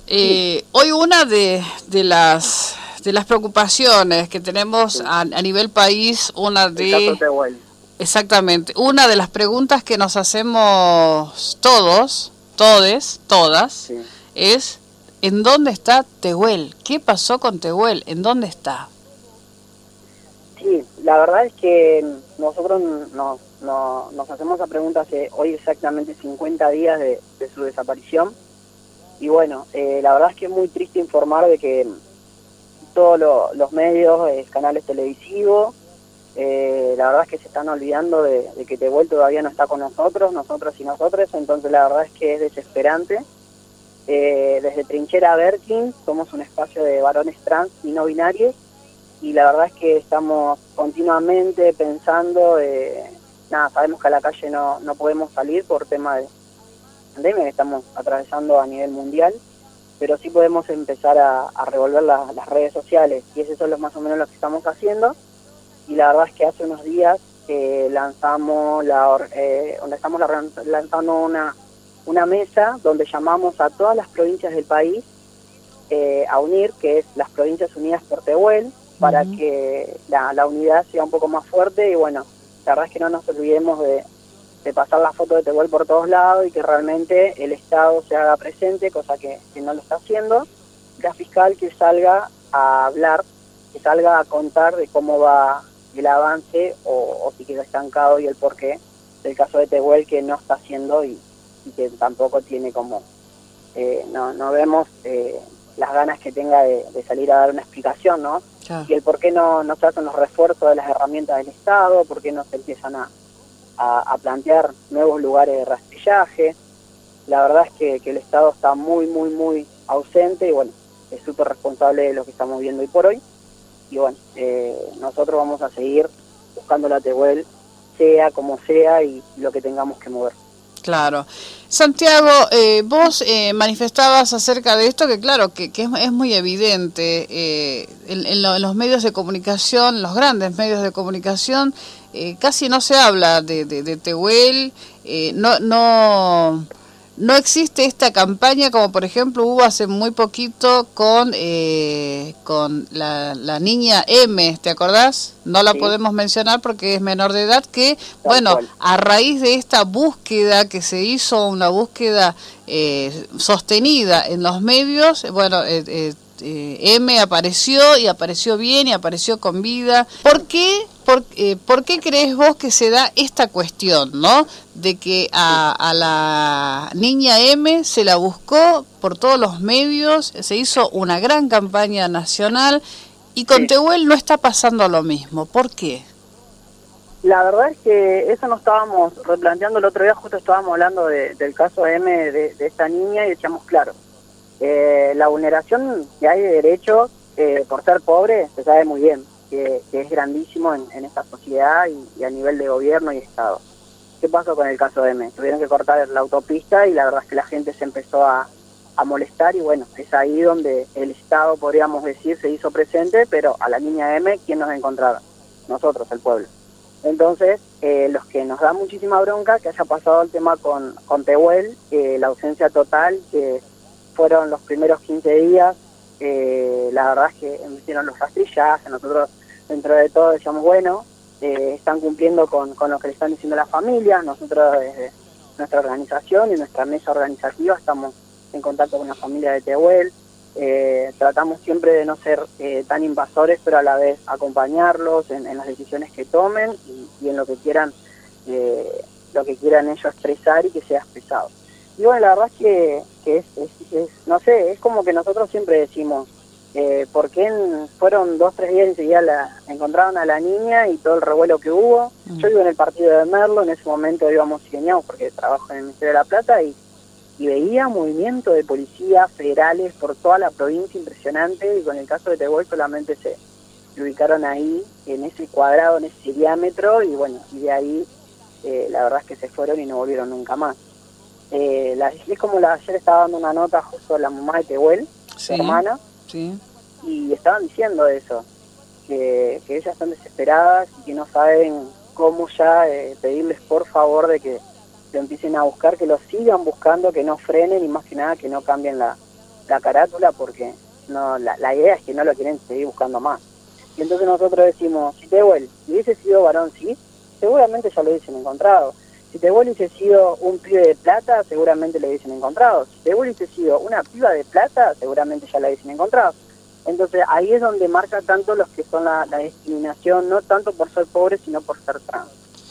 Hoy una de las preocupaciones que tenemos Sí. a nivel país, una El caso de, Tehuel. exactamente, una de las preguntas que nos hacemos todas, Sí. es ¿en dónde está Tehuel? ¿Qué pasó con Tehuel? ¿En dónde está? Sí, la verdad es que nosotros nos hacemos esa pregunta hace hoy exactamente 50 días de su desaparición. Y bueno, la verdad es que es muy triste informar de que todos los medios, canales televisivos, la verdad es que se están olvidando de que Tehuel todavía no está con nosotros y nosotros, entonces la verdad es que es desesperante. Desde Trinchera Berkin somos un espacio de varones trans y no binarios, y la verdad es que estamos continuamente pensando, sabemos que a la calle no podemos salir por tema de pandemia que estamos atravesando a nivel mundial, pero sí podemos empezar a revolver las redes sociales, y eso es más o menos lo que estamos haciendo. Y la verdad es que hace unos días lanzamos estamos lanzando una mesa donde llamamos a todas las provincias del país a unir, que es las Provincias Unidas por Tehuel, para que la unidad sea un poco más fuerte. Y bueno, la verdad es que no nos olvidemos de pasar la foto de Tehuel por todos lados y que realmente el Estado se haga presente, cosa que no lo está haciendo. La fiscal que salga a hablar, que salga a contar de cómo va el avance o si queda estancado, y el porqué del caso de Tehuel, que no está haciendo y que tampoco tiene como, no vemos las ganas que tenga de salir a dar una explicación, ¿no? Claro. Y el por qué no se hacen los refuerzos de las herramientas del Estado, por qué no se empiezan a plantear nuevos lugares de rastrillaje. La verdad es que el Estado está muy ausente, y bueno, es súper responsable de lo que estamos viendo hoy por hoy. Y bueno, nosotros vamos a seguir buscando la Tehuel, sea como sea, y lo que tengamos que mover. Claro. Santiago, vos manifestabas acerca de esto que claro, que es muy evidente en los medios de comunicación, los grandes medios de comunicación, casi no se habla de Tehuel, no existe esta campaña como por ejemplo hubo hace muy poquito con la niña M, ¿te acordás? No la Sí, podemos mencionar porque es menor de edad, que tal bueno, cual. a raíz de esta búsqueda que se hizo, una búsqueda sostenida en los medios, bueno, M apareció y apareció bien y apareció con vida. ¿Por qué crees vos que se da esta cuestión, no? De que a la niña M se la buscó por todos los medios, se hizo una gran campaña nacional y con Sí. Tehuel no está pasando lo mismo. ¿Por qué? La verdad es que eso nos estábamos replanteando el otro día, justo estábamos hablando del caso M de esta niña, y decíamos, claro, la vulneración que hay de derechos por ser pobre se sabe muy bien, que es grandísimo en esta sociedad y a nivel de gobierno y Estado. ¿Qué pasó con el caso de M? Tuvieron que cortar la autopista y la verdad es que la gente se empezó a molestar, y bueno, es ahí donde el Estado, podríamos decir, se hizo presente, pero a la niña M, ¿quién nos encontraron? Nosotros, el pueblo. Entonces, los que nos da muchísima bronca que haya pasado el tema con Tehuel, la ausencia total, que fueron los primeros 15 días, la verdad es que hicieron los rastrillajes. Nosotros dentro de todo decíamos, bueno, están cumpliendo con lo que le están diciendo las familias. Nosotros desde nuestra organización y nuestra mesa organizativa estamos en contacto con la familia de Tehuel. Tratamos siempre de no ser tan invasores, pero a la vez acompañarlos en las decisiones que tomen y en lo que quieran ellos expresar y que sea expresado. Y bueno, la verdad es que es no sé, es como que nosotros siempre decimos, ¿por qué fueron 2-3 días y seguida encontraron a la niña y todo el revuelo que hubo? Yo vivo en el partido de Merlo, en ese momento íbamos cineados porque trabajo en el Ministerio de la Plata, y veía movimiento de policías federales por toda la provincia impresionante, y con el caso de Tehuel solamente se ubicaron ahí, en ese cuadrado, en ese diámetro, y bueno, y de ahí la verdad es que se fueron y no volvieron nunca más. Es como ayer estaba dando una nota justo a la mamá de Tehuel, Sí, su hermana, sí. y estaban diciendo eso, que ellas están desesperadas y que no saben cómo ya pedirles por favor de que lo empiecen a buscar, que lo sigan buscando, que no frenen y más que nada que no cambien la la carátula porque no la idea es que no lo quieren seguir buscando más. Y entonces nosotros decimos, si Tehuel hubiese sido varón, sí, seguramente ya lo hubiesen encontrado. Si Tehuel hubiese sido un pibe de plata, seguramente lo hubiesen encontrado. Si Tehuel hubiese sido una piba de plata, seguramente ya la hubiesen encontrado. Entonces ahí es donde marca tanto los que son la discriminación, no tanto por ser pobre, sino por ser trans.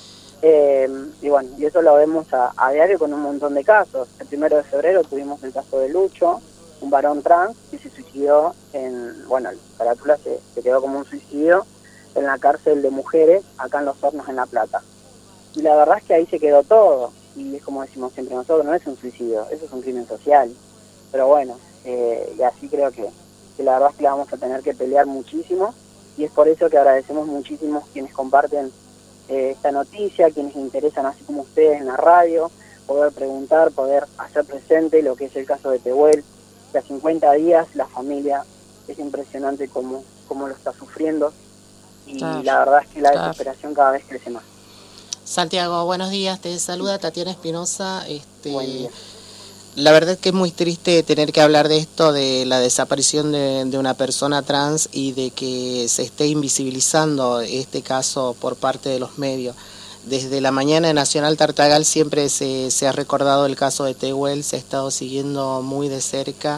Y bueno, y eso lo vemos a diario con un montón de casos. El 1 de febrero tuvimos el caso de Lucho, un varón trans que se suicidó la carátula se quedó como un suicidio en la cárcel de mujeres, acá en Los Hornos, en La Plata. Y la verdad es que ahí se quedó todo. Y es como decimos siempre nosotros, no es un suicidio, eso es un crimen social. Pero bueno, y así creo que la verdad es que la vamos a tener que pelear muchísimo. Y es por eso que agradecemos muchísimo quienes comparten esta noticia, quienes interesan, así como ustedes en la radio, poder preguntar, poder hacer presente lo que es el caso de Tehuel, que a 50 días la familia es impresionante cómo lo está sufriendo, y claro, la verdad es que la desesperación cada vez crece más. Santiago, buenos días, te saluda Tatiana Espinosa. Buen día. La verdad es que es muy triste tener que hablar de esto, de la desaparición de una persona trans y de que se esté invisibilizando este caso por parte de los medios. Desde la mañana de Nacional Tartagal siempre se ha recordado el caso de Tehuel, se ha estado siguiendo muy de cerca.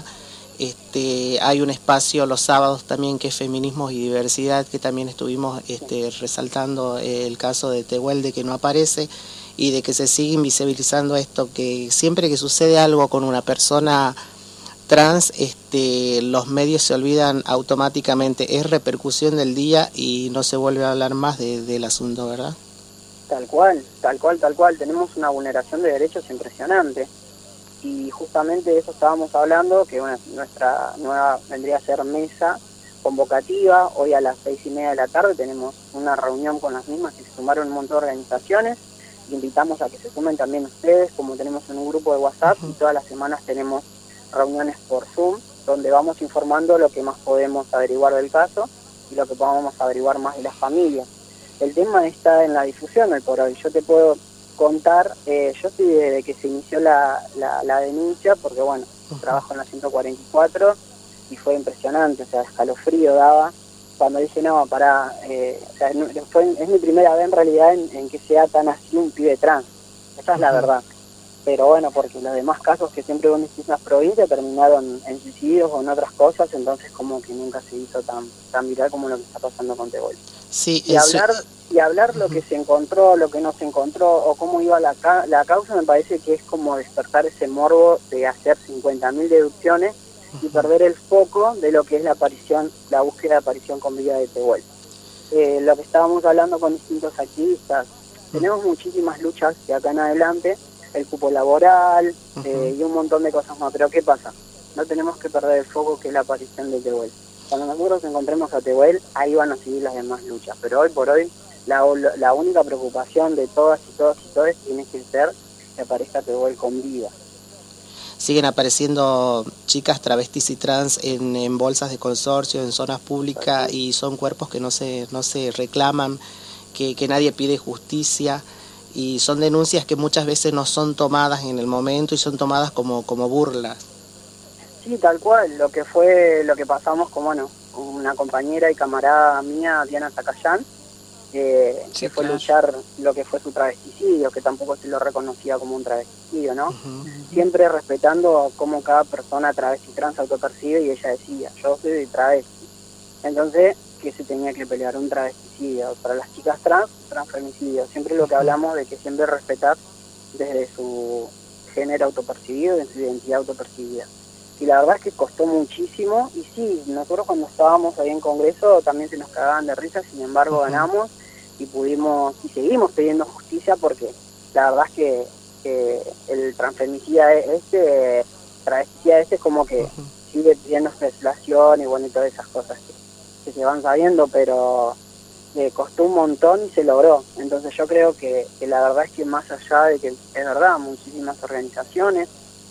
Hay un espacio los sábados también que es Feminismos y Diversidad, que también estuvimos resaltando el caso de Tehuel, de que no aparece y de que se sigue invisibilizando esto, que siempre que sucede algo con una persona trans, los medios se olvidan automáticamente, es repercusión del día y no se vuelve a hablar más del asunto, ¿verdad? Tal cual, tenemos una vulneración de derechos impresionante. Y justamente de eso estábamos hablando, que nuestra nueva vendría a ser mesa convocativa. Hoy a las 6:30 de la tarde tenemos una reunión con las mismas, que se sumaron un montón de organizaciones. Invitamos a que se sumen también ustedes, como tenemos en un grupo de WhatsApp, y todas las semanas tenemos reuniones por Zoom, donde vamos informando lo que más podemos averiguar del caso y lo que podamos averiguar más de las familias. El tema está en la difusión hoy por hoy. Yo te puedo contar, yo estoy desde que se inició la denuncia, porque bueno, trabajo en la 144 y fue impresionante, o sea, escalofrío daba cuando dije, no, es mi primera vez en realidad en que sea tan así un pibe trans, esa es la verdad. Pero bueno, porque los demás casos que siempre hubo en distintas provincias terminaron en suicidios o en otras cosas, entonces como que nunca se hizo tan viral como lo que está pasando con Tehuel. Sí, y hablar lo que se encontró, lo que no se encontró, o cómo iba la causa, me parece que es como despertar ese morbo de hacer 50.000 deducciones y perder el foco de lo que es la búsqueda de aparición con vida de Tehuel. Lo que estábamos hablando con distintos activistas, tenemos muchísimas luchas de acá en adelante, el cupo laboral y un montón de cosas más, pero ¿qué pasa? No tenemos que perder el foco que es la aparición de Tehuel. Cuando nosotros encontremos a Tehuel, ahí van a seguir las demás luchas, pero hoy por hoy la única preocupación de todas y todos tiene que ser que aparezca Tehuel con vida. Siguen apareciendo chicas travestis y trans en bolsas de consorcio, en zonas públicas, y son cuerpos que no se reclaman, que nadie pide justicia, y son denuncias que muchas veces no son tomadas en el momento y son tomadas como burlas. Sí, tal cual, lo que pasamos con una compañera y camarada mía, Diana Zacayán, que fue luchar lo que fue su travesticidio, que tampoco se lo reconocía como un travesticidio, ¿no? Siempre respetando cómo cada persona travesti trans autopercibe, y ella decía, yo soy travesti. Entonces, ¿qué se tenía que pelear? Un travesticidio. Para las chicas trans, transfemicidio. Siempre lo que hablamos de que siempre respetar desde su género autopercibido, de su identidad autopercibida. Y la verdad es que costó muchísimo, y sí, nosotros cuando estábamos ahí en Congreso también se nos cagaban de risa, sin embargo ganamos y pudimos, y seguimos pidiendo justicia, porque la verdad es que el transfemicida travesticida es como que sigue pidiendo legislación y bueno, y todas esas cosas que se van sabiendo, pero costó un montón y se logró. Entonces yo creo que la verdad es que más allá de que es verdad, muchísimas organizaciones,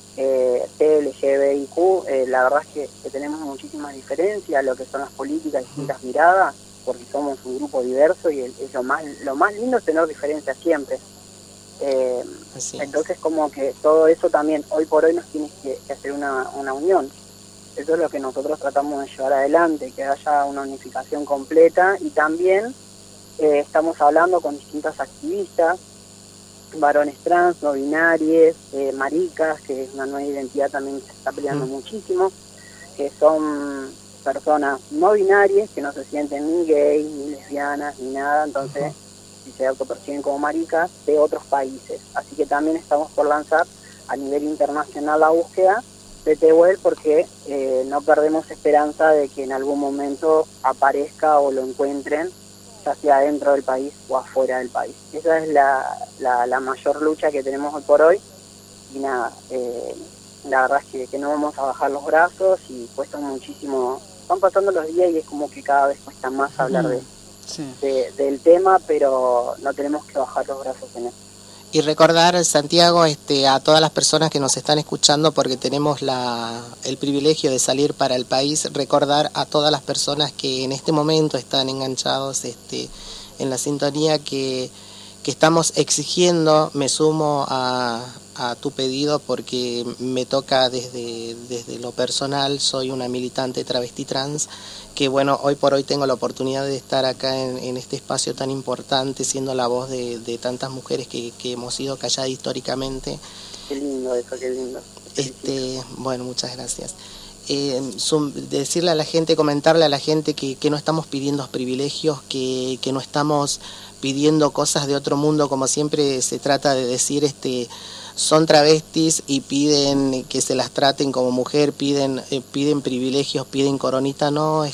LGBTIQ, la verdad es que tenemos muchísimas diferencias, lo que son las políticas, distintas miradas, porque somos un grupo diverso y lo más lindo es tener diferencias siempre. Entonces como que todo eso también hoy por hoy nos tiene que hacer una unión. Eso es lo que nosotros tratamos de llevar adelante, que haya una unificación completa, y también estamos hablando con distintas activistas, varones trans, no binarios, maricas, que es una nueva identidad también que se está peleando muchísimo, que son personas no binarias que no se sienten ni gays, ni lesbianas, ni nada, entonces si se autoperciben como maricas de otros países. Así que también estamos por lanzar a nivel internacional la búsqueda de Tehuel, porque no perdemos esperanza de que en algún momento aparezca o lo encuentren, ya sea dentro del país o afuera del país. Esa es la mayor lucha que tenemos hoy por hoy, y nada, la verdad es que no vamos a bajar los brazos, y cuesta muchísimo, van pasando los días y es como que cada vez cuesta más hablar del tema, pero no tenemos que bajar los brazos en eso. Y recordar, Santiago, a todas las personas que nos están escuchando, porque tenemos el privilegio de salir para el país, recordar a todas las personas que en este momento están enganchados en la sintonía que estamos exigiendo. Me sumo a tu pedido porque me toca desde lo personal. Soy una militante travesti trans que, bueno, hoy por hoy tengo la oportunidad de estar acá en este espacio tan importante, siendo la voz de tantas mujeres que hemos sido calladas históricamente. Qué lindo eso, qué lindo. Bueno, muchas gracias. Decirle a la gente, comentarle a la gente que no estamos pidiendo privilegios, que no estamos pidiendo cosas de otro mundo, como siempre se trata de decir, son travestis y piden que se las traten como mujer, piden privilegios, piden coronita. No,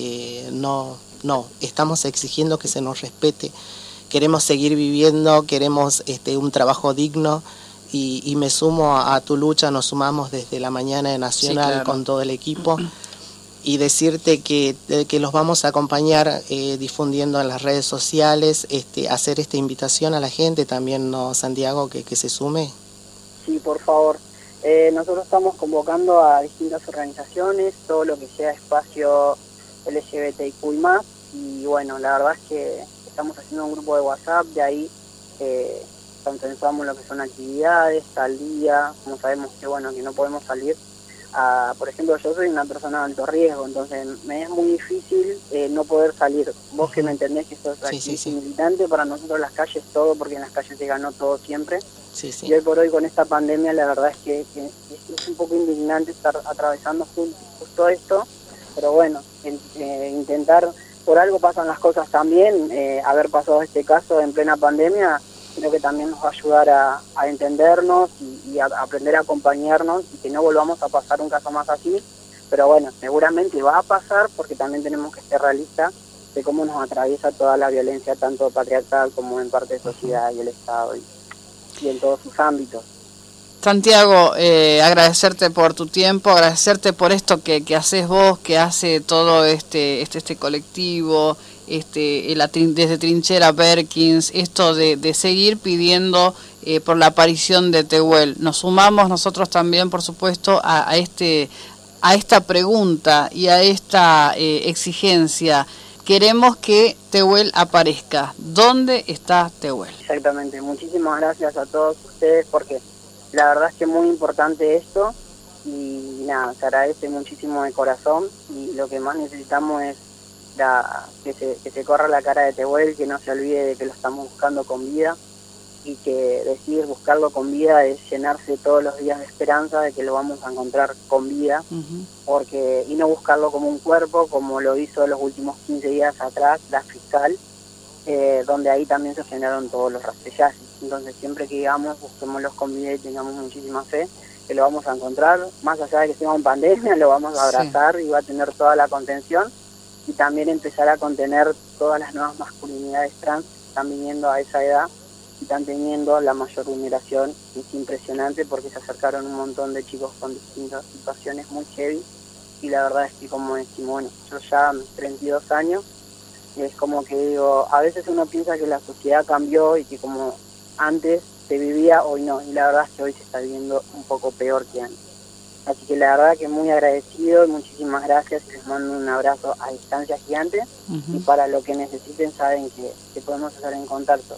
estamos exigiendo que se nos respete. Queremos seguir viviendo, queremos un trabajo digno, y me sumo a tu lucha. Nos sumamos desde la mañana de Nacional, sí, claro, con todo el equipo, y decirte que los vamos a acompañar difundiendo en las redes sociales, hacer esta invitación a la gente también, ¿no, Santiago, que se sume? Sí, por favor. Nosotros estamos convocando a distintas organizaciones, todo lo que sea espacio LGBTIQ+, y bueno, la verdad es que estamos haciendo un grupo de WhatsApp, de ahí consensuamos lo que son actividades, tal día, como sabemos que bueno, que no podemos salir. Por ejemplo, yo soy una persona de alto riesgo, entonces me es muy difícil no poder salir. Vos que me entendés que sos activista militante, para nosotros las calles todo, porque en las calles se ganó todo siempre. Y hoy por hoy con esta pandemia la verdad es que es un poco indignante estar atravesando justo esto, pero bueno, intentar, por algo pasan las cosas también, haber pasado este caso en plena pandemia, creo que también nos va a ayudar a entendernos y a aprender a acompañarnos, y que no volvamos a pasar un caso más así. Pero bueno, seguramente va a pasar, porque también tenemos que ser realistas de cómo nos atraviesa toda la violencia, tanto patriarcal como en parte de sociedad y el Estado, y en todos sus ámbitos. Santiago, agradecerte por tu tiempo, agradecerte por esto que haces vos, que hace todo este colectivo, desde Trinchera Perkins, esto de seguir pidiendo por la aparición de Tehuel. Nos sumamos nosotros también, por supuesto, a esta pregunta y a esta exigencia. Queremos que Tehuel aparezca. ¿Dónde está Tehuel? Exactamente. Muchísimas gracias a todos ustedes, porque la verdad es que es muy importante esto, y nada, se agradece muchísimo de corazón, y lo que más necesitamos es que se corra la cara de Tehuel, que no se olvide de que lo estamos buscando con vida, y que decidir buscarlo con vida es llenarse todos los días de esperanza de que lo vamos a encontrar con vida, y no buscarlo como un cuerpo, como lo hizo los últimos 15 días atrás la fiscal, donde ahí también se generaron todos los rastrellajes. Entonces siempre que digamos, busquémoslos con vida y tengamos muchísima fe que lo vamos a encontrar, más allá de que estemos en pandemia, lo vamos a abrazar, y va a tener toda la contención, y también empezar a contener todas las nuevas masculinidades trans que están viniendo a esa edad y están teniendo la mayor vulneración. Es impresionante, porque se acercaron un montón de chicos con distintas situaciones muy heavy, y la verdad es que, como decimos, bueno, yo ya 32 años, y es como que digo, a veces uno piensa que la sociedad cambió y que como antes se vivía, hoy no, y la verdad es que hoy se está viviendo un poco peor que antes. Así que la verdad que muy agradecido, y muchísimas gracias, y les mando un abrazo a distancia gigante, y para lo que necesiten saben que podemos estar en contacto.